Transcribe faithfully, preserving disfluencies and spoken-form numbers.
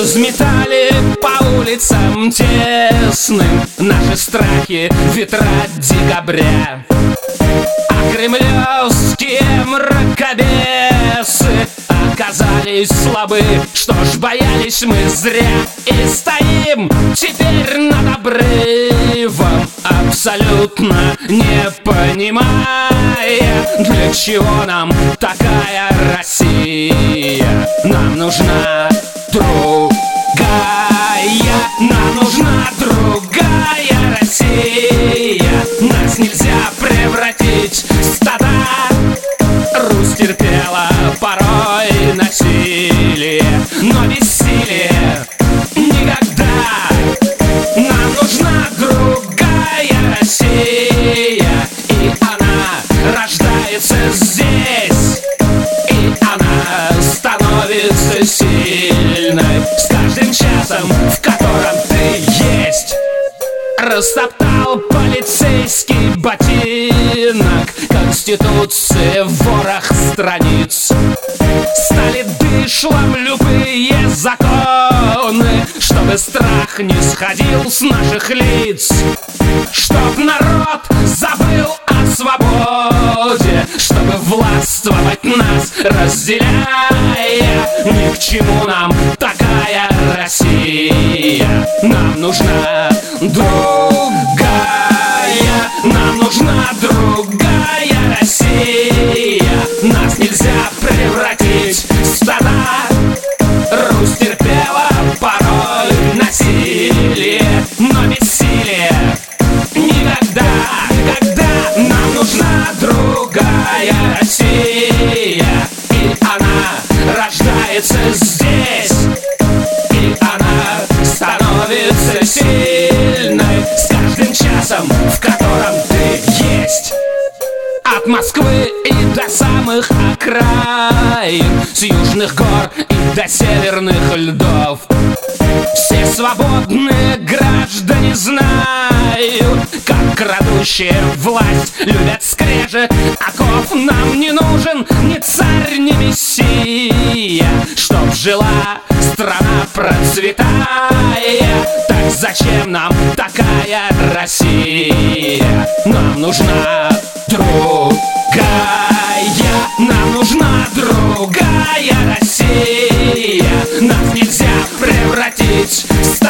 Взметали по улицам тесным наши страхи ветра декабря. А кремлевские мракобесы оказались слабы, что ж, боялись мы зря. И стоим теперь над обрывом, абсолютно не понимая, для чего нам такая Россия. Нам нужна другая, нам нужна другая Россия. Нас нельзя превратить в стада. Русь терпела порой насилие, но бессилие никогда. Нам нужна другая Россия, и она рождается здесь, и она становится сильной с каждым часом, в котором ты есть. Растоптал полицейский ботинок Конституции в ворох страниц. Стали дышлом любые законы, чтобы страх не сходил с наших лиц. Чтоб народ забыл о свободе, чтобы властвовать нас разделяя. Ни к чему нам такая Россия. Нам нужна другая, нам нужна другая Россия. Нас нельзя превратить в стада. Русь терпела порой насилие, но бессилие никогда, никогда. Нам нужна другая Россия, и она рождается здесь, и она становится сильной с каждым часом, в котором ты есть. От Москвы и до самых окраин, с южных гор и до северных льдов, все свободные граждане знают, как крадущие власть любят скрежет оков. Нам не нужен ни царь, ни мессия, чтоб жила страна процветая. Так зачем нам такая Россия? Нам нужна другая, нам нужна другая Россия. Нас нельзя превратить в